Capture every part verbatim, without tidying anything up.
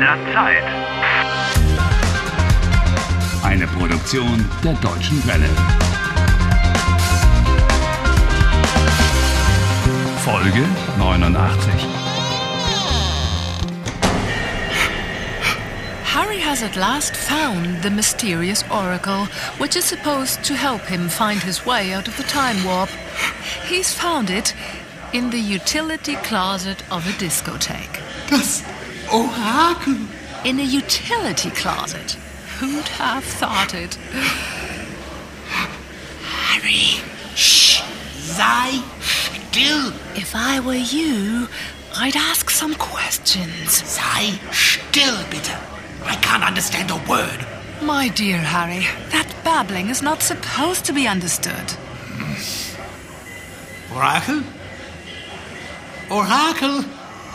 der Zeit. Eine Produktion der Deutschen Welle. Folge neunundachtzig. Harry has at last found the mysterious oracle, which is supposed to help him find his way out of the time warp. He's found it in the utility closet of a discotheque. Das Orakel! In a utility closet. Who'd have thought it? Harry, shh, sei still. If I were you, I'd ask some questions. Sei still, bitte. I can't understand a word. My dear Harry, that babbling is not supposed to be understood. Orakel? Orakel?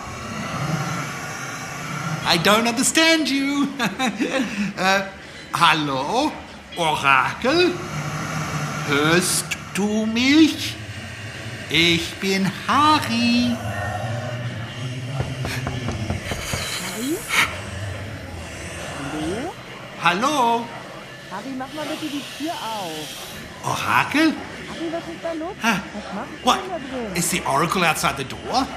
I don't understand you. äh, hallo? Orakel? Hörst du mich? Ich bin Harry. Hallo? Harry, mach mal bitte die Tür auf. Orakel? Harry, was ist da los? Huh? Was machst du What? denn da drin? Is the Oracle outside the door?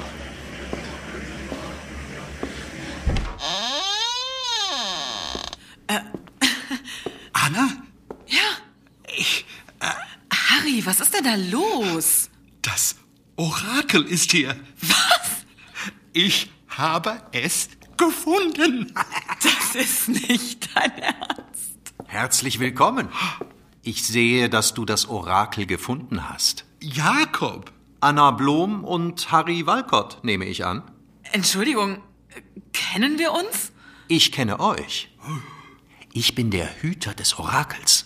Anna? Ja. Ich, Harry, was ist denn da los? das Orakel ist hier. Was? Ich habe es gefunden. Das ist nicht dein Ernst. Herzlich willkommen. Ich sehe, dass du das Orakel gefunden hast. Jakob. Anna Blom und Harry Walcott, nehme ich an. Entschuldigung, kennen wir uns? Ich kenne euch. Ich bin der Hüter des Orakels.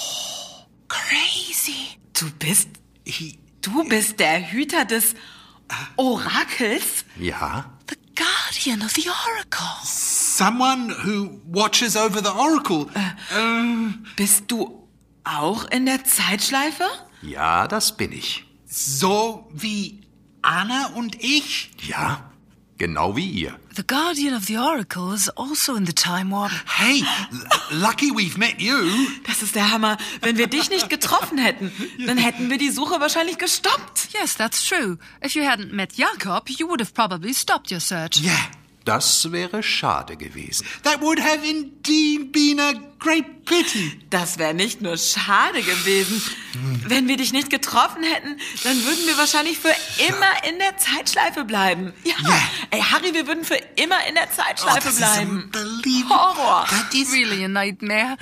Crazy. Du bist... Du bist der Hüter des Orakels? Ja? The guardian of the oracle. Someone who watches over the Oracle. Äh, Bist du auch in der Zeitschleife? Ja, das bin ich. so wie Anna und ich. Ja, genau wie ihr. The guardian of the oracle is also in the time warp. Hey, l- lucky we've met you. Das ist der Hammer. Wenn wir dich nicht getroffen hätten, dann hätten wir die Suche wahrscheinlich gestoppt. Yes, that's true. If you hadn't met Jakob, you would have probably stopped your search. Yeah, Das wäre schade gewesen. that would have indeed been a great pity. Das wäre nicht nur schade gewesen. Wenn wir dich nicht getroffen hätten, dann würden wir wahrscheinlich für immer in der Zeitschleife bleiben. Ja. Ja. Ey, Harry, wir würden für immer in der Oh, Zeitschleife das ist bleiben. unbelievable. Horror. That is... Really a nightmare.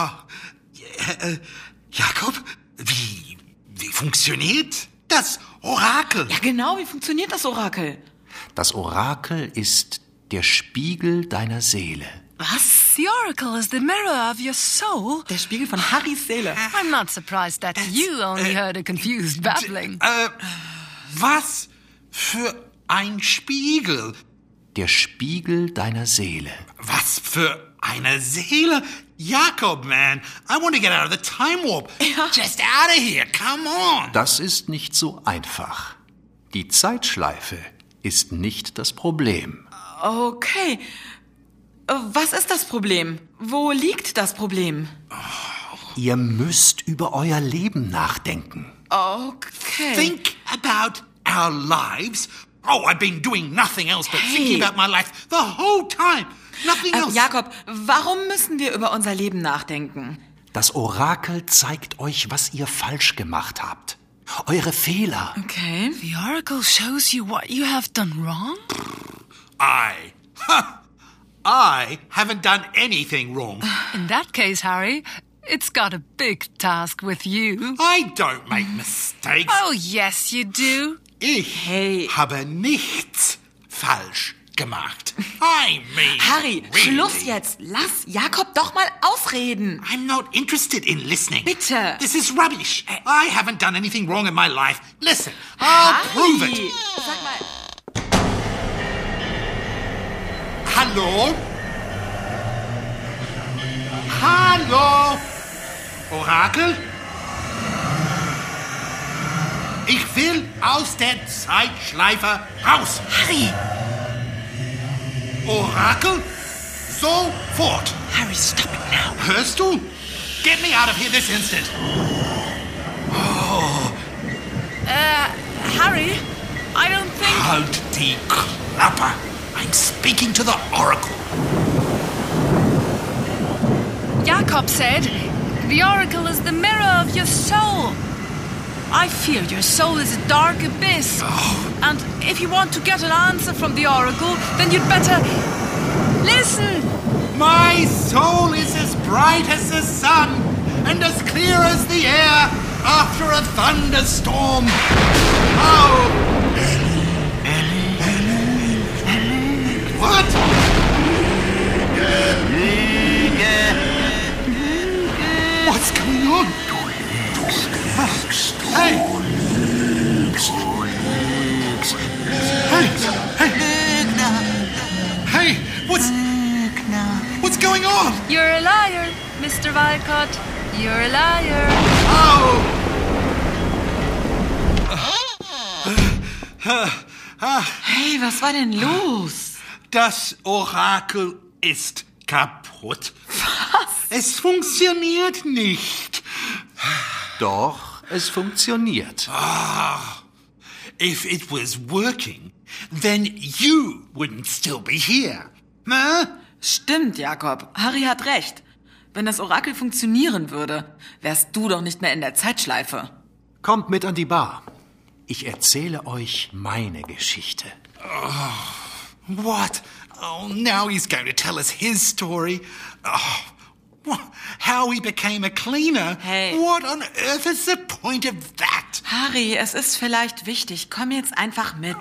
Äh, Jakob, wie, wie funktioniert das Orakel? Ja, genau. Wie funktioniert das Orakel? Das Orakel ist der Spiegel deiner Seele. Was? The oracle is the mirror of your soul. Der Spiegel von Harrys Seele. I'm not surprised that you only heard a confused babbling. Äh, was für ein Spiegel? Der Spiegel deiner Seele. Was für eine Seele? Jakob, man, I want to get out of the time warp. Ja. Just out of here, come on. Das ist nicht so einfach. Die Zeitschleife ist nicht das Problem. Okay. Was ist das Problem? Wo liegt das Problem? Ihr müsst über euer Leben nachdenken. Okay. Think about our lives. Oh, I've been doing nothing else but Hey. thinking about my life the whole time. Nothing Äh, else. Jakob, warum müssen wir über unser Leben nachdenken? Das Orakel zeigt euch, was ihr falsch gemacht habt. Eure Fehler. Okay. The oracle shows you what you have done wrong? I, huh, I haven't done anything wrong. In that case, Harry, it's got a big task with you. I don't make mistakes. Oh, yes, you do. Ich Hey. habe nichts falsch gemacht. I mean, Harry, really. Schluss jetzt. Lass Jakob doch mal ausreden. I'm not interested in listening. Bitte. This is rubbish. I haven't done anything wrong in my life. Listen, I'll prove Harry, it. Sag mal. Hallo? Hallo? Orakel? Ich will aus der Zeitschleife raus. Harry! Orakel? Sofort! Harry, stop it now. Hörst du? Get me out of here this instant! Harry, I don't think... Halt die Klappe! I'm speaking to the Oracle. Jakob said the Oracle is the mirror of your soul. I fear your soul is a dark abyss. Oh. And if you want to get an answer from the Oracle, then you'd better... listen! My soul is as bright as the sun and as clear as the air after a thunderstorm. Oh! What? What's going on? Hey! Hey! Hey! Hey! What's... What's going on? You're a liar, Mister Walcott. You're a liar. Oh! Hey, was war denn los? Das Orakel ist kaputt. Was? Es funktioniert nicht. Doch, es funktioniert. If it was working, then you wouldn't still be here. Huh? Stimmt, Jakob. Harry hat recht. Wenn das Orakel funktionieren würde, wärst du doch nicht mehr in der Zeitschleife. Kommt mit an die Bar. Ich erzähle euch meine Geschichte. What? Oh, now he's going to tell us his story. Oh, wha- how he became a cleaner. Hey. What on earth is the point of that? Harry, es ist vielleicht wichtig. Komm jetzt einfach mit.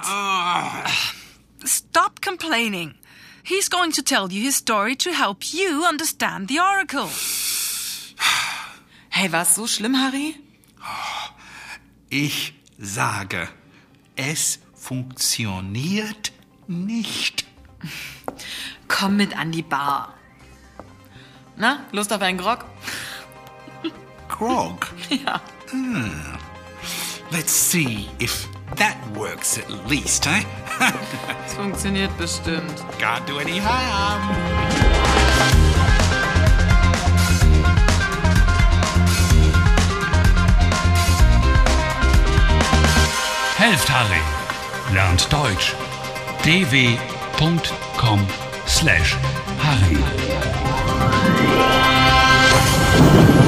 Stop complaining. He's going to tell you his story to help you understand the Oracle. Hey, war's so schlimm, Harry? Ich sage, es funktioniert nicht. Komm mit an die Bar. Na, Lust auf einen Grog? Grog? Ja. Let's see if that works at least, eh? Es funktioniert bestimmt. Can't do any harm. Helft Harry. Lernt Deutsch. d w punkt com slash Harry.